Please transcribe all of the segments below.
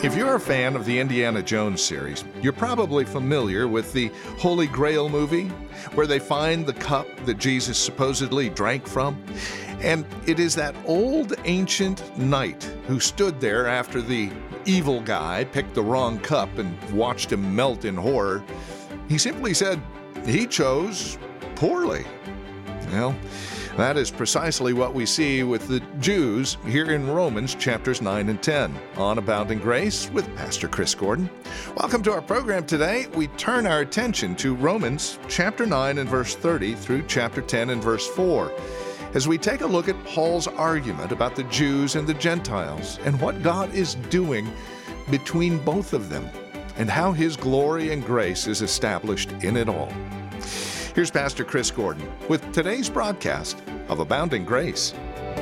If you're a fan of the Indiana Jones series, you're probably familiar with the Holy Grail movie, where they find the cup that Jesus supposedly drank from. And it is that old ancient knight who stood there after the evil guy picked the wrong cup and watched him melt in horror. He simply said he chose poorly. Well, that is precisely what we see with the Jews here in Romans chapters 9 and 10 on Abounding Grace with Pastor Chris Gordon. Welcome to our program today. We turn our attention to Romans chapter 9 and verse 30 through chapter 10 and verse 4 as we take a look at Paul's argument about the Jews and the Gentiles and what God is doing between both of them and how His glory and grace is established in it all. Here's Pastor Chris Gordon with today's broadcast of Abounding Grace.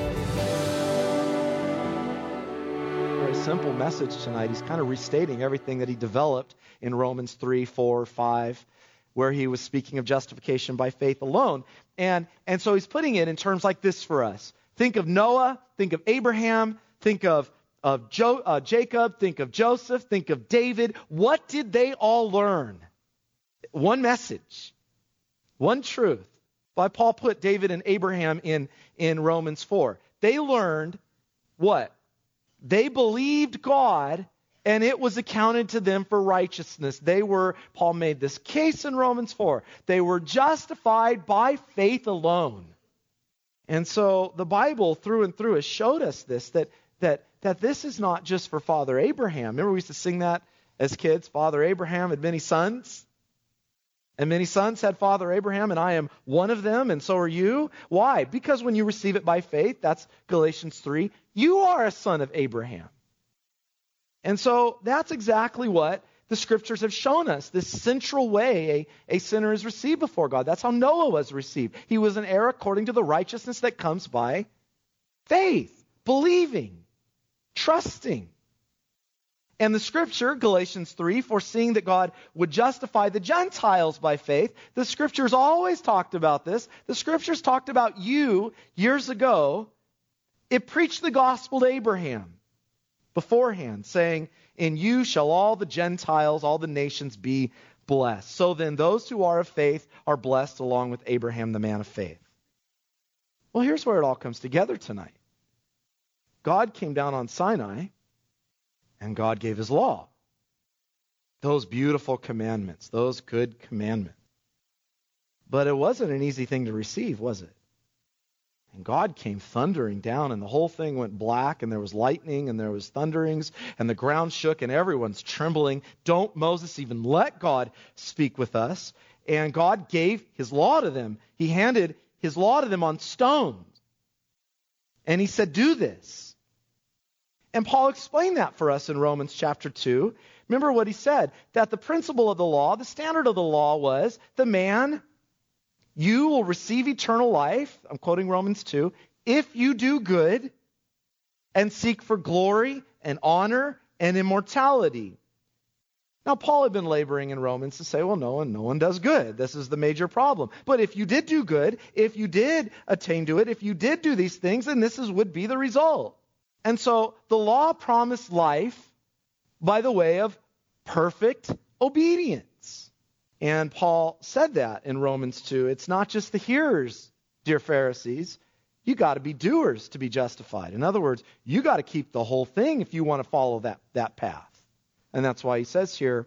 Very simple message tonight. He's kind of restating everything that he developed in Romans 3, 4, 5, where he was speaking of justification by faith alone. And so he's putting it in terms like this for us. Think of Noah, think of Abraham, think of Jacob, think of Joseph, think of David. What did they all learn? One message. One truth. Why Paul put David and Abraham in Romans 4. They learned what? They believed God, and it was accounted to them for righteousness. Paul made this case in Romans 4. They were justified by faith alone. And so the Bible through and through has showed us this, that this is not just for Father Abraham. Remember we used to sing that as kids? Father Abraham had many sons. And many sons had Father Abraham, and I am one of them, and so are you. Why? Because when you receive it by faith, that's Galatians 3, you are a son of Abraham. And so that's exactly what the Scriptures have shown us, this central way a sinner is received before God. That's how Noah was received. He was an heir according to the righteousness that comes by faith, believing, trusting. And the Scripture, Galatians 3, foreseeing that God would justify the Gentiles by faith, the Scriptures always talked about this. The Scriptures talked about you years ago. It preached the gospel to Abraham beforehand, saying, in you shall all the Gentiles, all the nations be blessed. So then those who are of faith are blessed along with Abraham, the man of faith. Well, here's where it all comes together tonight. God came down on Sinai, and God gave His law. Those beautiful commandments, those good commandments. But it wasn't an easy thing to receive, was it? And God came thundering down, and the whole thing went black, and there was lightning, and there was thunderings, and the ground shook, and everyone's trembling. Don't Moses even let God speak with us? And God gave His law to them. He handed His law to them on stones. And He said, do this. And Paul explained that for us in Romans chapter 2. Remember what he said, that the principle of the law, the standard of the law was, you will receive eternal life, I'm quoting Romans 2, if you do good and seek for glory and honor and immortality. Now, Paul had been laboring in Romans to say, well, no one does good. This is the major problem. But if you did do good, if you did attain to it, if you did do these things, then would be the result. And so the law promised life by the way of perfect obedience. And Paul said that in Romans 2. It's not just the hearers, dear Pharisees. You got to be doers to be justified. In other words, you got to keep the whole thing if you want to follow that path. And that's why he says here,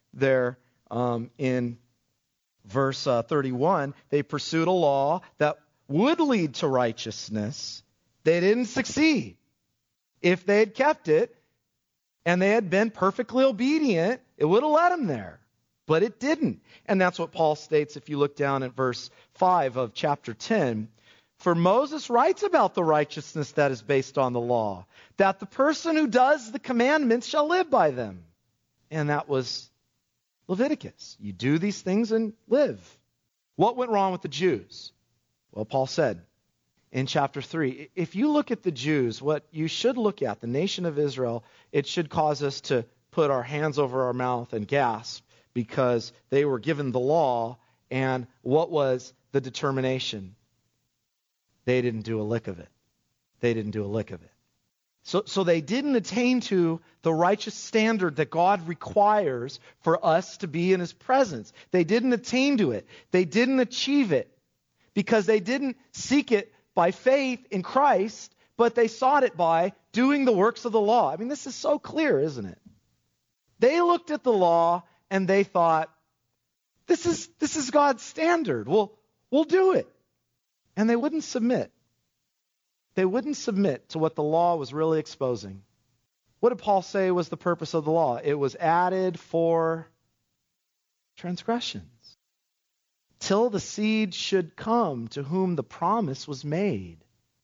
in verse 31, they pursued a law that would lead to righteousness. They didn't succeed. If they had kept it and they had been perfectly obedient, it would have led them there. But it didn't. And that's what Paul states if you look down at verse 5 of chapter 10. For Moses writes about the righteousness that is based on the law, that the person who does the commandments shall live by them. And that was Leviticus. You do these things and live. What went wrong with the Jews? Well, Paul said, in chapter 3, if you look at the Jews, what you should look at, the nation of Israel, it should cause us to put our hands over our mouth and gasp because they were given the law, and what was the determination? They didn't do a lick of it. They didn't do a lick of it. So they didn't attain to the righteous standard that God requires for us to be in his presence. They didn't attain to it. They didn't achieve it because they didn't seek it by faith in Christ, but they sought it by doing the works of the law. I mean, this is so clear, isn't it? They looked at the law and they thought, this is God's standard. We'll do it. And they wouldn't submit. They wouldn't submit to what the law was really exposing. What did Paul say was the purpose of the law? It was added for transgressions, till the seed should come to whom the promise was made.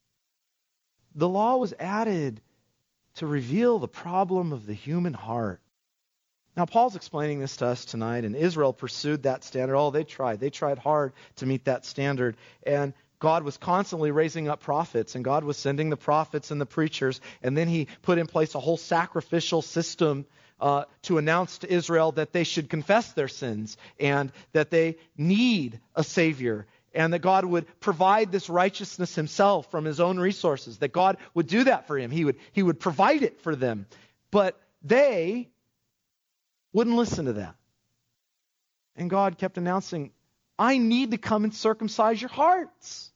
The law was added to reveal the problem of the human heart. Now, Paul's explaining this to us tonight, and Israel pursued that standard. Oh, they tried. They tried hard to meet that standard. And God was constantly raising up prophets, and God was sending the prophets and the preachers, and then he put in place a whole sacrificial system to announce to Israel that they should confess their sins and that they need a Savior, and that God would provide this righteousness himself from his own resources, that God would do that for him. He would provide it for them. But they wouldn't listen to that. And God kept announcing, I need to come and circumcise your hearts.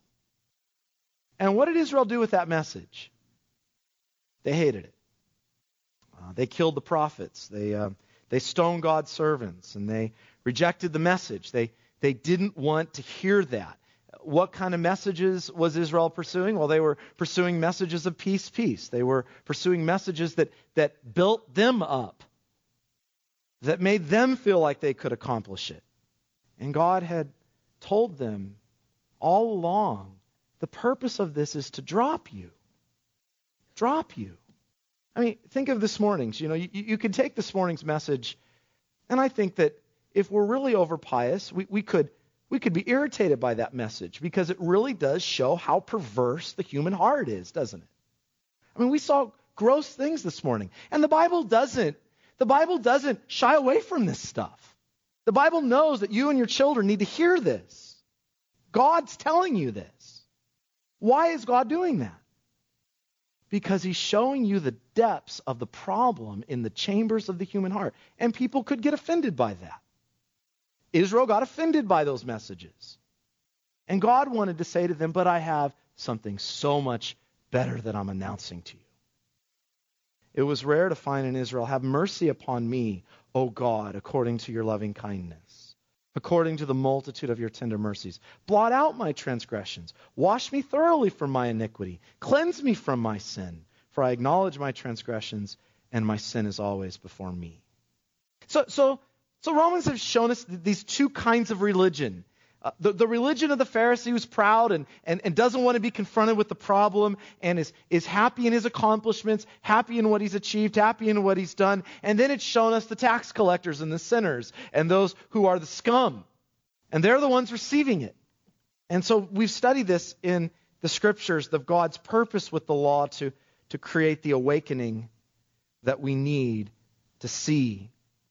And what did Israel do with that message? They hated it. They killed the prophets. They stoned God's servants, and they rejected the message. They didn't want to hear that. What kind of messages was Israel pursuing? Well, they were pursuing messages of peace, peace. They were pursuing messages that built them up, that made them feel like they could accomplish it. And God had told them all along, the purpose of this is to drop you. Drop you. I mean, think of this morning's. You could take this morning's message, and I think that if we're really over pious, we could be irritated by that message because it really does show how perverse the human heart is, doesn't it? I mean, we saw gross things this morning, and the Bible doesn't shy away from this stuff. The Bible knows that you and your children need to hear this. God's telling you this. Why is God doing that? Because he's showing you the depths of the problem in the chambers of the human heart. And people could get offended by that. Israel got offended by those messages. And God wanted to say to them, but I have something so much better that I'm announcing to you. It was rare to find in Israel, have mercy upon me, O God, according to your loving kindness, according to the multitude of your tender mercies. Blot out my transgressions. Wash me thoroughly from my iniquity. Cleanse me from my sin. For I acknowledge my transgressions, and my sin is always before me. So Romans have shown us these two kinds of religion. The religion of the Pharisee who's proud and doesn't want to be confronted with the problem and is happy in his accomplishments, happy in what he's achieved, happy in what he's done. And then it's shown us the tax collectors and the sinners and those who are the scum. And they're the ones receiving it. And so we've studied this in the scriptures of God's purpose with the law to create the awakening that we need to see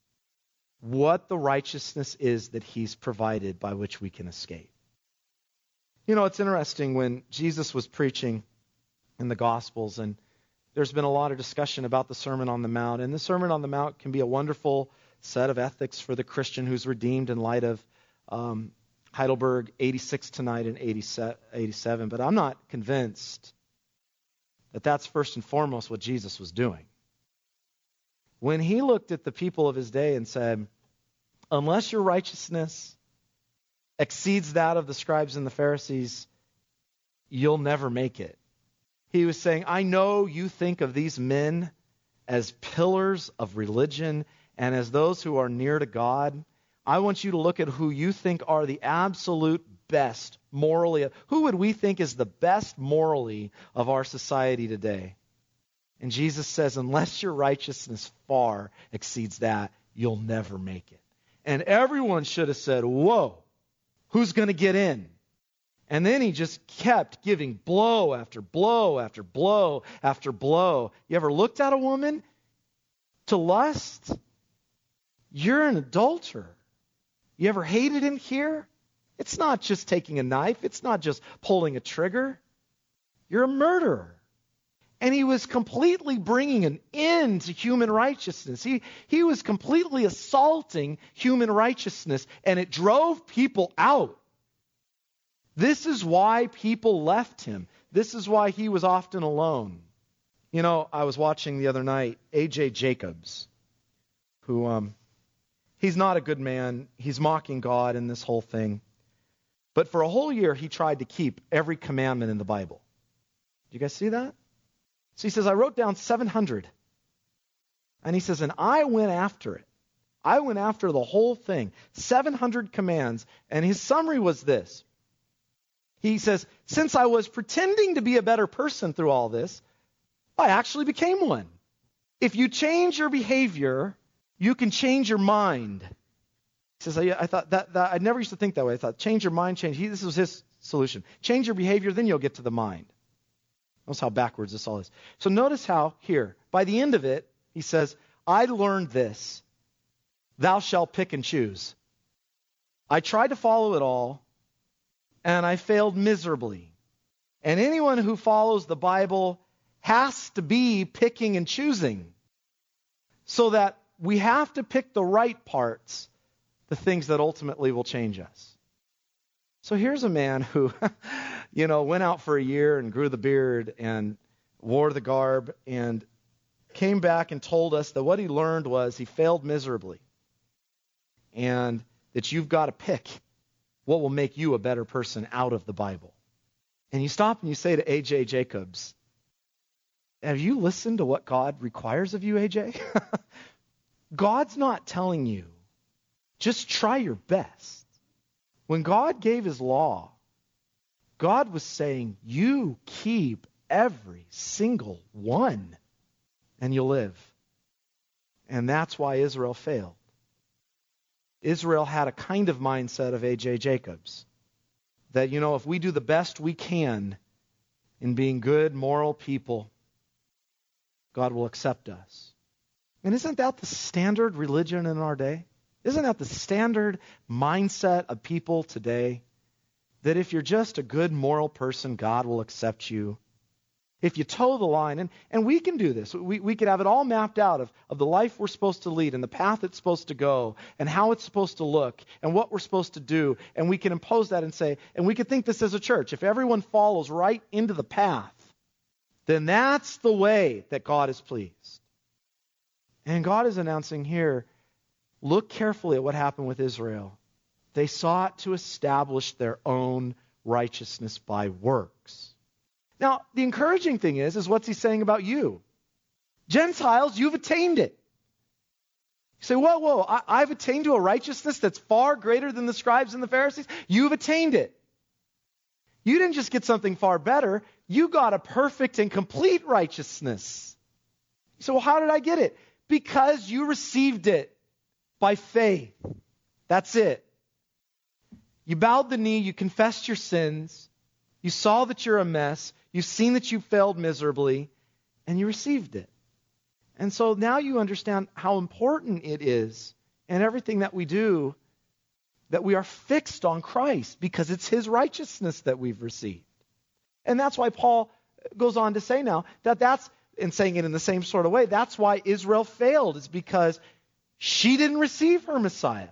what the righteousness is that he's provided by which we can escape. It's interesting when Jesus was preaching in the Gospels, and there's been a lot of discussion about the Sermon on the Mount, and the Sermon on the Mount can be a wonderful set of ethics for the Christian who's redeemed in light of Heidelberg 86 tonight and 87, but I'm not convinced that that's first and foremost what Jesus was doing. When he looked at the people of his day and said, unless your righteousness exceeds that of the scribes and the Pharisees, you'll never make it. He was saying, I know you think of these men as pillars of religion and as those who are near to God. I want you to look at who you think are the absolute best morally. Who would we think is the best morally of our society today? And Jesus says, unless your righteousness far exceeds that, you'll never make it. And everyone should have said, whoa, who's going to get in? And then he just kept giving blow after blow after blow after blow. You ever looked at a woman to lust? You're an adulterer. You ever hated in here? It's not just taking a knife. It's not just pulling a trigger. You're a murderer. And he was completely bringing an end to human righteousness. He was completely assaulting human righteousness, and it drove people out. This is why people left him. This is why he was often alone. You know, I was watching the other night A.J. Jacobs, who, he's not a good man. He's mocking God in this whole thing. But for a whole year, he tried to keep every commandment in the Bible. Do you guys see that? So he says, I wrote down 700. And he says, and I went after it. I went after the whole thing. 700 commands. And his summary was this. He says, since I was pretending to be a better person through all this, I actually became one. If you change your behavior, you can change your mind. He says, I thought that I never used to think that way. I thought, change your mind, this was his solution. Change your behavior, then you'll get to the mind. Notice how backwards this all is. So notice how here, by the end of it, he says, I learned this. Thou shalt pick and choose. I tried to follow it all, and I failed miserably. And anyone who follows the Bible has to be picking and choosing. So that we have to pick the right parts, the things that ultimately will change us. So here's a man who, went out for a year and grew the beard and wore the garb and came back and told us that what he learned was he failed miserably. And that you've got to pick what will make you a better person out of the Bible. And you stop and you say to A.J. Jacobs, have you listened to what God requires of you, A.J.? God's not telling you, just try your best. When God gave his law, God was saying, you keep every single one and you'll live. And that's why Israel failed. Israel had a kind of mindset of A.J. Jacobs. That, if we do the best we can in being good, moral people, God will accept us. And isn't that the standard religion in our day? Isn't that the standard mindset of people today? That if you're just a good moral person, God will accept you. If you toe the line, and we can do this. We could have it all mapped out of the life we're supposed to lead and the path it's supposed to go and how it's supposed to look and what we're supposed to do. And we can impose that and say, and we could think this as a church. If everyone follows right into the path, then that's the way that God is pleased. And God is announcing here, look carefully at what happened with Israel. They sought to establish their own righteousness by works. Now, the encouraging thing is what's he saying about you? Gentiles, you've attained it. You say, whoa, I've attained to a righteousness that's far greater than the scribes and the Pharisees. You've attained it. You didn't just get something far better. You got a perfect and complete righteousness. So how did I get it? Because you received it by faith. That's it. You bowed the knee, you confessed your sins, you saw that you're a mess, you've seen that you failed miserably, and you received it. And so now you understand how important it is in everything that we do that we are fixed on Christ because it's his righteousness that we've received. And that's why Paul goes on to say now that's, and saying it in the same sort of way, that's why Israel failed, is because she didn't receive her Messiah.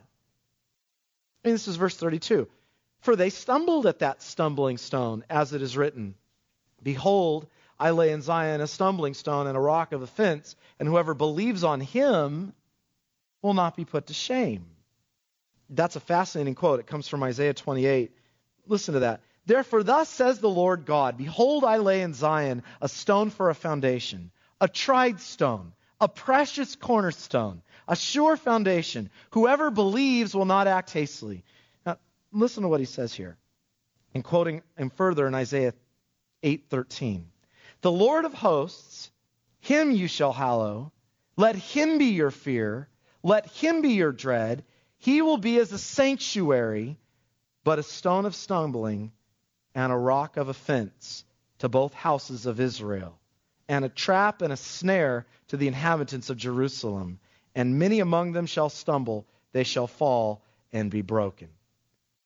And this is verse 32. For they stumbled at that stumbling stone, as it is written, behold, I lay in Zion a stumbling stone and a rock of offense, and whoever believes on him will not be put to shame. That's a fascinating quote. It comes from Isaiah 28. Listen to that. Therefore, thus says the Lord God, behold, I lay in Zion a stone for a foundation, a tried stone, a precious cornerstone, a sure foundation. Whoever believes will not act hastily. Now, listen to what he says here. And quoting him further in Isaiah 8:13. The Lord of hosts, him you shall hallow. Let him be your fear. Let him be your dread. He will be as a sanctuary, but a stone of stumbling and a rock of offense to both houses of Israel, and a trap and a snare to the inhabitants of Jerusalem. And many among them shall stumble, they shall fall and be broken.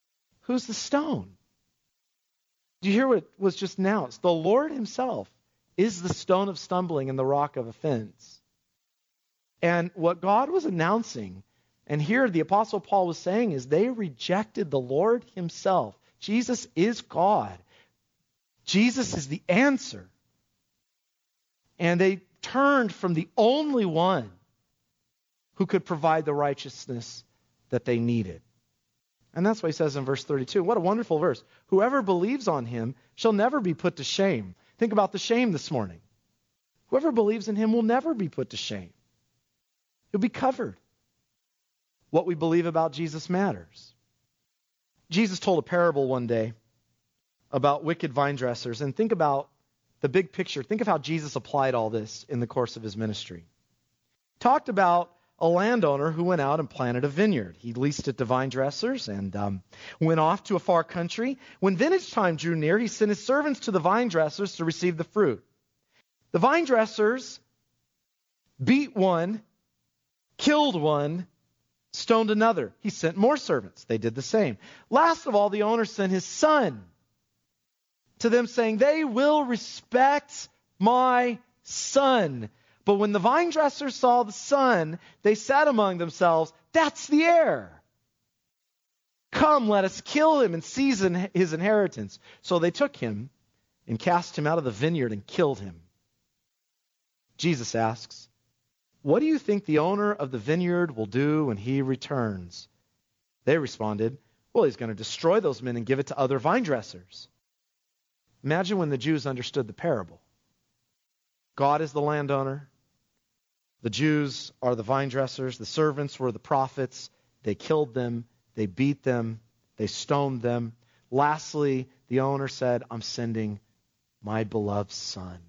Who's the stone? Do you hear what was just announced? The Lord himself is the stone of stumbling and the rock of offense. And what God was announcing, and here the Apostle Paul was saying, is they rejected the Lord himself. Jesus is God. Jesus is the answer. And they turned from the only one who could provide the righteousness that they needed. And that's what he says in verse 32. What a wonderful verse. Whoever believes on him shall never be put to shame. Think about the shame this morning. Whoever believes in him will never be put to shame. He'll be covered. What we believe about Jesus matters. Jesus told a parable one day about wicked vine dressers. And think about the big picture. Think of how Jesus applied all this in the course of his ministry. Talked about a landowner who went out and planted a vineyard. He leased it to vine dressers and went off to a far country. When vintage time drew near, he sent his servants to the vine dressers to receive the fruit. The vine dressers beat one, killed one, stoned another. He sent more servants. They did the same. Last of all, the owner sent his son to them, saying, "They will respect my son." But when the vine dressers saw the son, they said among themselves, "That's the heir. Come, let us kill him and seize his inheritance." So they took him and cast him out of the vineyard and killed him. Jesus asks, "What do you think the owner of the vineyard will do when he returns?" They responded, "Well, he's going to destroy those men and give it to other vine dressers." Imagine when the Jews understood the parable. God is the landowner. The Jews are the vine dressers. The servants were the prophets. They killed them. They beat them. They stoned them. Lastly, the owner said, "I'm sending my beloved son."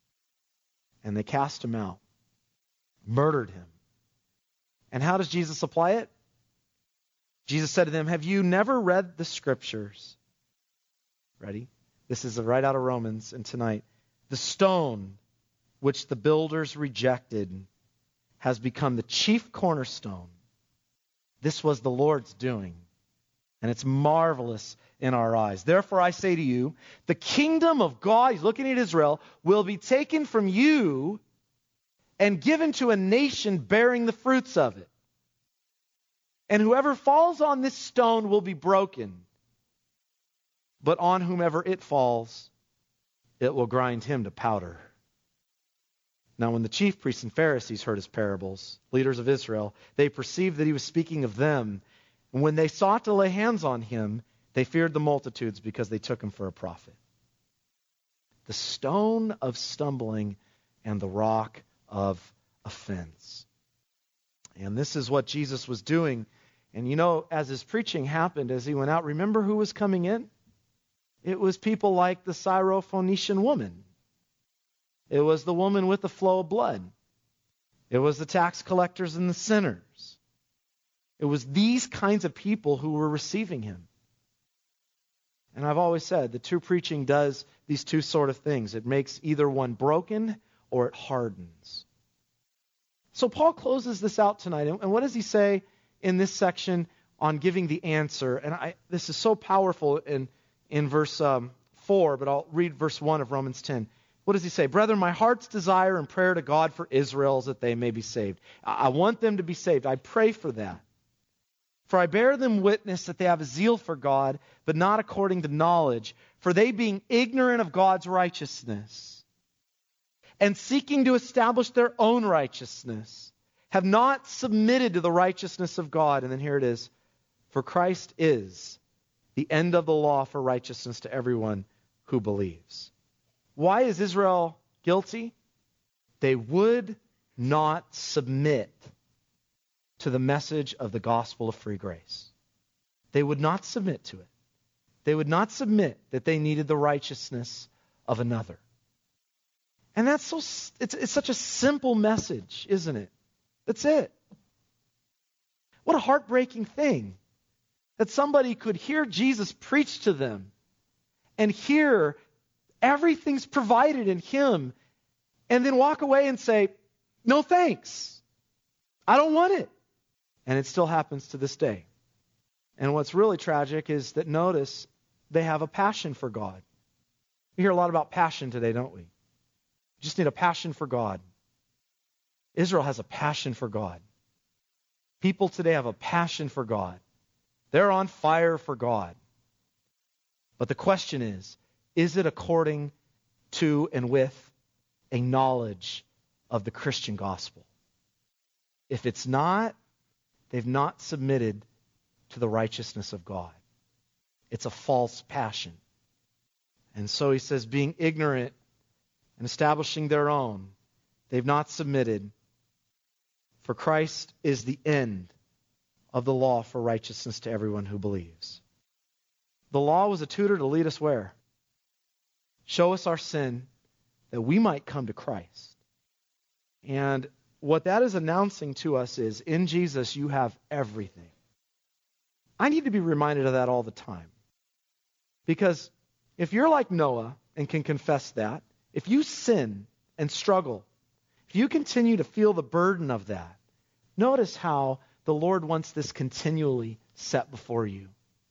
And they cast him out, murdered him. And how does Jesus apply it? Jesus said to them, "Have you never read the scriptures?" Ready? This is right out of Romans, and tonight. "The stone which the builders rejected has become the chief cornerstone. This was the Lord's doing, and it's marvelous in our eyes. Therefore I say to you, the kingdom of God," he's looking at Israel, "will be taken from you and given to a nation bearing the fruits of it. And whoever falls on this stone will be broken, but on whomever it falls, it will grind him to powder." Now when the chief priests and Pharisees heard his parables, leaders of Israel, they perceived that he was speaking of them. And when they sought to lay hands on him, they feared the multitudes because they took him for a prophet. The stone of stumbling and the rock of offense. And this is what Jesus was doing. And you know, as his preaching happened, as he went out, remember who was coming in? It was people like the Syrophoenician woman. It was the woman with the flow of blood. It was the tax collectors and the sinners. It was these kinds of people who were receiving him. And I've always said the true preaching does these two sort of things. It makes either one broken or it hardens. So Paul closes this out tonight. And what does he say in this section on giving the answer? And this is so powerful in verse 4, but I'll read verse 1 of Romans 10. What does he say? "Brethren, my heart's desire and prayer to God for Israel is that they may be saved." I want them to be saved. I pray for that. "For I bear them witness that they have a zeal for God, but not according to knowledge. For they, being ignorant of God's righteousness, and seeking to establish their own righteousness, have not submitted to the righteousness of God." And then here it is. "For Christ is the end of the law for righteousness to everyone who believes." Why is Israel guilty? They would not submit to the message of the gospel of free grace. They would not submit to it. They would not submit that they needed the righteousness of another. And that's it's such a simple message, isn't it? That's it. What a heartbreaking thing that somebody could hear Jesus preach to them and hear everything's provided in him and then walk away and say, "No thanks. I don't want it." And it still happens to this day. And what's really tragic is that, notice, they have a passion for God. We hear a lot about passion today, don't we? You just need a passion for God. Israel has a passion for God. People today have a passion for God. They're on fire for God. But the question is it according to and with a knowledge of the Christian gospel? If it's not, they've not submitted to the righteousness of God. It's a false passion. And so he says, being ignorant and establishing their own, they've not submitted. For Christ is the end of the law for righteousness to everyone who believes. The law was a tutor to lead us where? Show us our sin that we might come to Christ. And what that is announcing to us is, in Jesus you have everything. I need to be reminded of that all the time. Because if you're like Noah and can confess that, if you sin and struggle, if you continue to feel the burden of that, notice how the Lord wants this continually set before you.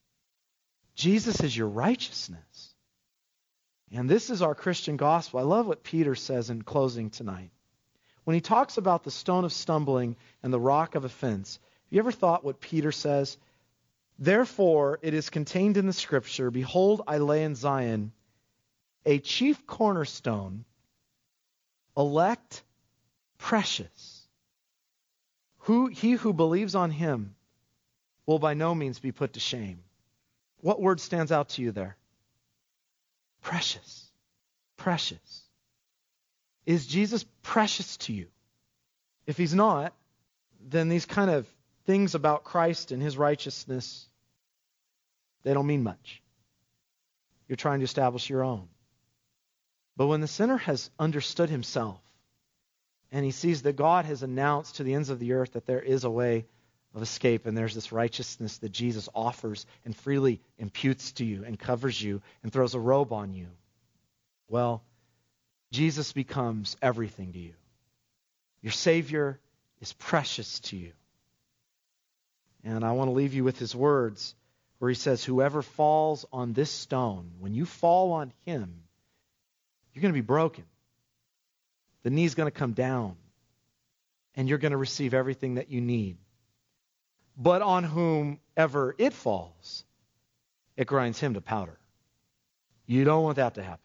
Jesus is your righteousness. And this is our Christian gospel. I love what Peter says in closing tonight. When he talks about the stone of stumbling and the rock of offense, have you ever thought what Peter says? Therefore, it is contained in the Scripture, behold, I lay in Zion a chief cornerstone, elect, precious. He who believes on him will by no means be put to shame. What word stands out to you there? Precious. Precious. Is Jesus precious to you? If he's not, then these kind of things about Christ and his righteousness, they don't mean much. You're trying to establish your own. But when the sinner has understood himself, and he sees that God has announced to the ends of the earth that there is a way of escape, and there's this righteousness that Jesus offers and freely imputes to you and covers you and throws a robe on you, well, Jesus becomes everything to you. Your Savior is precious to you. And I want to leave you with his words where he says, whoever falls on this stone, when you fall on him, you're going to be broken. The knee's going to come down, and you're going to receive everything that you need. But on whomever it falls, it grinds him to powder. You don't want that to happen.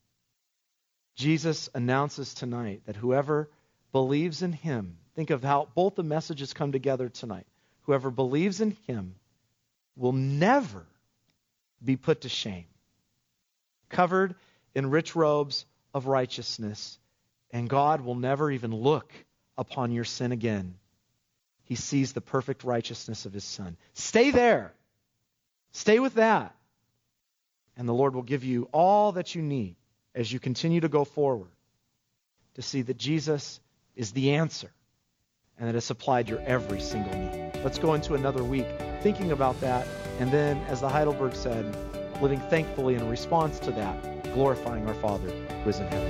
Jesus announces tonight that whoever believes in him, think of how both the messages come together tonight. Whoever believes in him will never be put to shame. Covered in rich robes of righteousness, and God will never even look upon your sin again. He sees the perfect righteousness of his Son. Stay there. Stay with that. And the Lord will give you all that you need as you continue to go forward to see that Jesus is the answer and that it's supplied your every single need. Let's go into another week thinking about that, and then, as the Heidelberg said, living thankfully in response to that, glorifying our Father who is in heaven.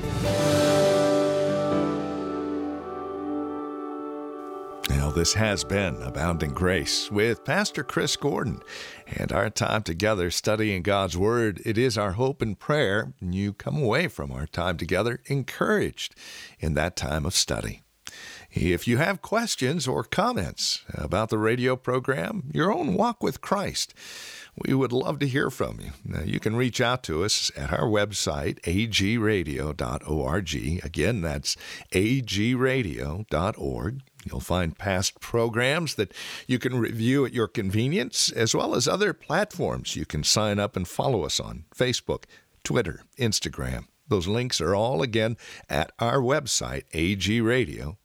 Now, this has been Abounding Grace with Pastor Chris Gordon, and our time together studying God's Word. It is our hope and prayer you come away from our time together encouraged in that time of study. If you have questions or comments about the radio program, your own walk with Christ, we would love to hear from you. Now, you can reach out to us at our website, agradio.org. Again, that's agradio.org. You'll find past programs that you can review at your convenience, as well as other platforms you can sign up and follow us on: Facebook, Twitter, Instagram. Those links are all, again, at our website, agradio.org.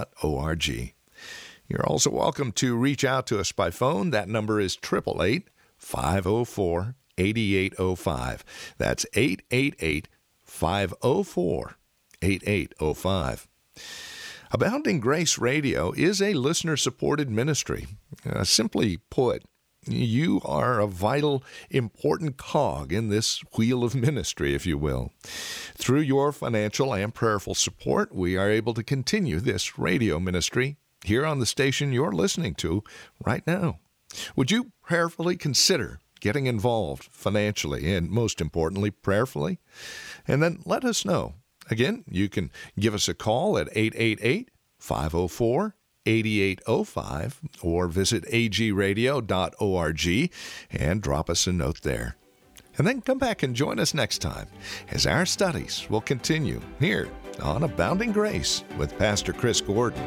You're also welcome to reach out to us by phone. That number is 888-504-8805. That's 888-504-8805. Abounding Grace Radio is a listener-supported ministry. Simply put, you are a vital, important cog in this wheel of ministry, if you will. Through your financial and prayerful support, we are able to continue this radio ministry here on the station you're listening to right now. Would you prayerfully consider getting involved financially and, most importantly, prayerfully? And then let us know Again, you can give us a call at 888-504-8805 or visit agradio.org and drop us a note there. And then come back and join us next time as our studies will continue here on Abounding Grace with Pastor Chris Gordon.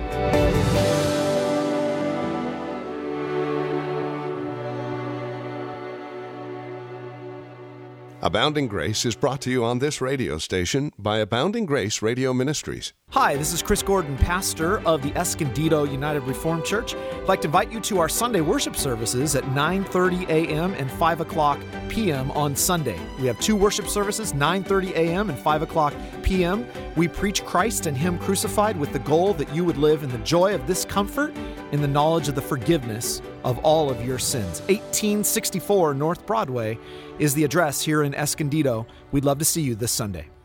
Abounding Grace is brought to you on this radio station by Abounding Grace Radio Ministries. Hi, this is Chris Gordon, pastor of the Escondido United Reformed Church. I'd like to invite you to our Sunday worship services at 9:30 a.m. and 5 o'clock p.m. on Sunday. We have two worship services, 9:30 a.m. and 5 o'clock p.m. We preach Christ and Him crucified with the goal that you would live in the joy of this comfort, in the knowledge of the forgiveness of all of your sins. 1864 North Broadway is the address here in Escondido. We'd love to see you this Sunday.